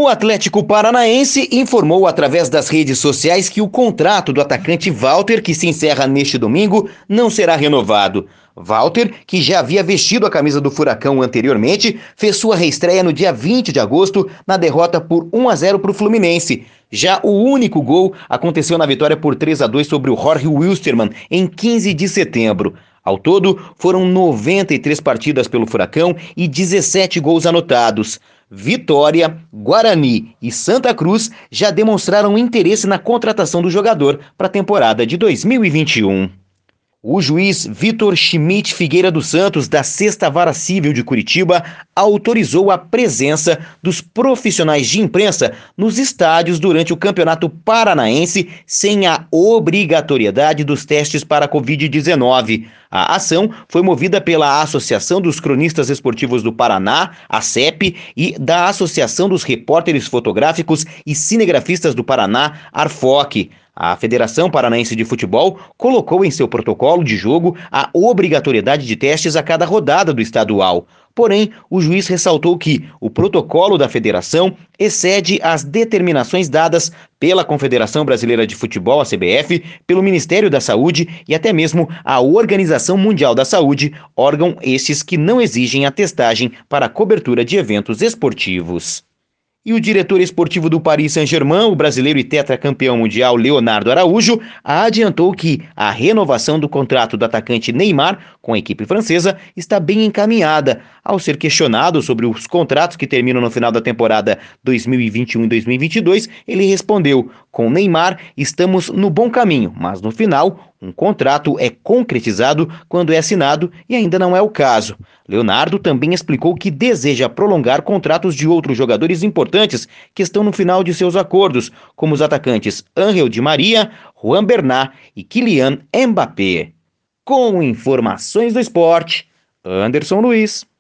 O Atlético Paranaense informou através das redes sociais que o contrato do atacante Walter, que se encerra neste domingo, não será renovado. Walter, que já havia vestido a camisa do Furacão anteriormente, fez sua reestreia no dia 20 de agosto na derrota por 1-0 para o Fluminense. Já o único gol aconteceu na vitória por 3-2 sobre o Jorge Wilstermann em 15 de setembro. Ao todo, foram 93 partidas pelo Furacão e 17 gols anotados. Vitória, Guarani e Santa Cruz já demonstraram interesse na contratação do jogador para a temporada de 2021. O juiz Vitor Schmidt Figueira dos Santos, da 6ª Vara Civil de Curitiba, autorizou a presença dos profissionais de imprensa nos estádios durante o Campeonato Paranaense sem a obrigatoriedade dos testes para a Covid-19. A ação foi movida pela Associação dos Cronistas Esportivos do Paraná, ACEP, e da Associação dos Repórteres Fotográficos e Cinegrafistas do Paraná, ARFOC. A Federação Paranaense de Futebol colocou em seu protocolo de jogo a obrigatoriedade de testes a cada rodada do estadual. Porém, o juiz ressaltou que o protocolo da federação excede as determinações dadas pela Confederação Brasileira de Futebol, a CBF, pelo Ministério da Saúde e até mesmo a Organização Mundial da Saúde, órgão estes que não exigem a testagem para a cobertura de eventos esportivos. E o diretor esportivo do Paris Saint-Germain, o brasileiro e tetracampeão mundial Leonardo Araújo, adiantou que a renovação do contrato do atacante Neymar com a equipe francesa está bem encaminhada. Ao ser questionado sobre os contratos que terminam no final da temporada 2021 e 2022, ele respondeu: "Com Neymar estamos no bom caminho, mas no final um contrato é concretizado quando é assinado e ainda não é o caso." Leonardo também explicou que deseja prolongar contratos de outros jogadores importantes que estão no final de seus acordos, como os atacantes Ángel Di Maria, Juan Bernat e Kylian Mbappé. Com informações do esporte, Anderson Luiz.